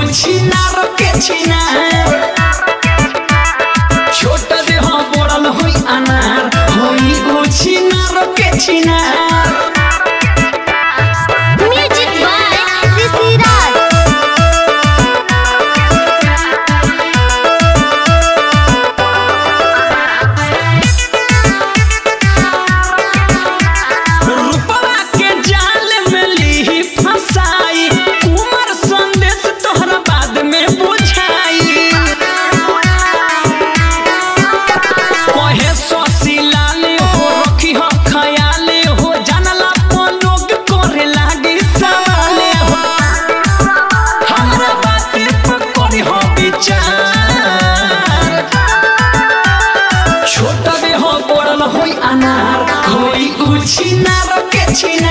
छिनार के छिनार छोट देह बड़ल होई अनार होई उ छिनार के छिनार। Music by Rishi Raj. रूपवा के जाल में ली फसाई उमर संदेश तोहरा बाद में बुझाई कहे ससिलाले हो रखी हो खयाले हो जानला को लोग करे लागी सवाले हो हमरा बात पर करी हो विचार छोटा देह बड़ल होई अनार होई उ छिनार के छिनार।